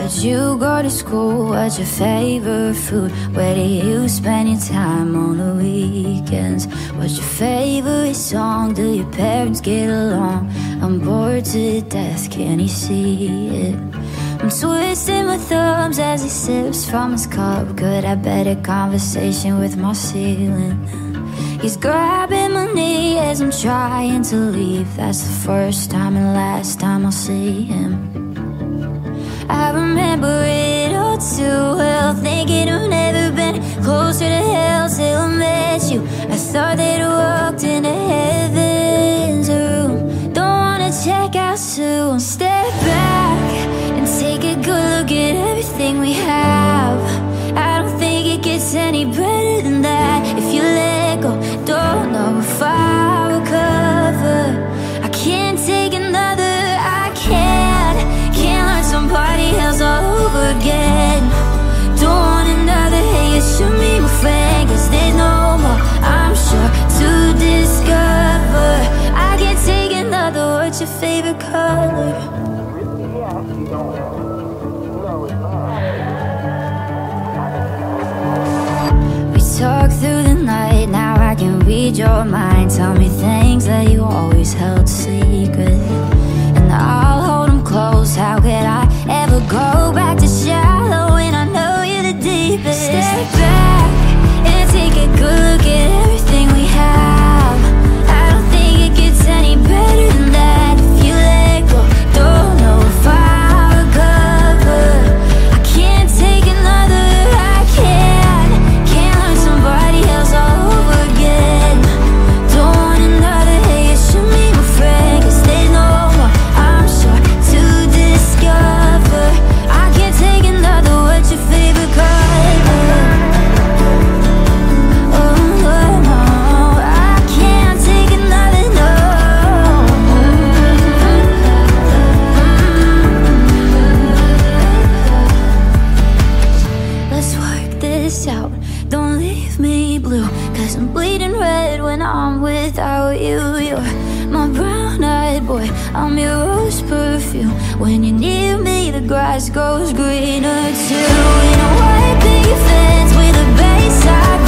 Where'd you go to school? What's your favorite food? Where do you spend your time on the weekends? What's your favorite song? Do your parents get along? I'm bored to death, can you see it? I'm twisting my thumbs as he sips from his cup. Could have better conversation with my ceiling. He's grabbing my knee as I'm trying to leave. That's the first time and last time I'll see him. I remember it all too well, thinking I've never been closer to hell till I met you. I thought that I walked into heaven's room. Don't wanna check out soon. Step back and take a good look at everything we have. I don't think it gets any better than that. If you let go, don't know if I'll recover. I can't take another, I can't learn somebody else all over again. Don't want another, hey, you should be my friend, 'cause there's no more, I'm sure, to discover. I can't take another, what's your favorite color? Talk through the night, now I can read your mind. Tell me things that you always held secret, and I'll hold them close. How could I ever go back to shallow when I know you're the deepest? Step back and take a good look at everything we have. I don't think it gets any better than that. If you let go, don't know if I'll recover. I can't take another, I can't learn somebody else all over again. Don't want another, hey, you should be my friend, 'cause there's no more, I'm sure, to discover. I can't take another, what's your favorite color? Oh no, I can't take another, no. Let's work this out, don't leave me blue, 'cause I'm bleeding red when I'm without you. You're my brown-eyed boy, I'm your rose perfume. When you're near me, the grass goes greener too. In a white picket fence with a bass I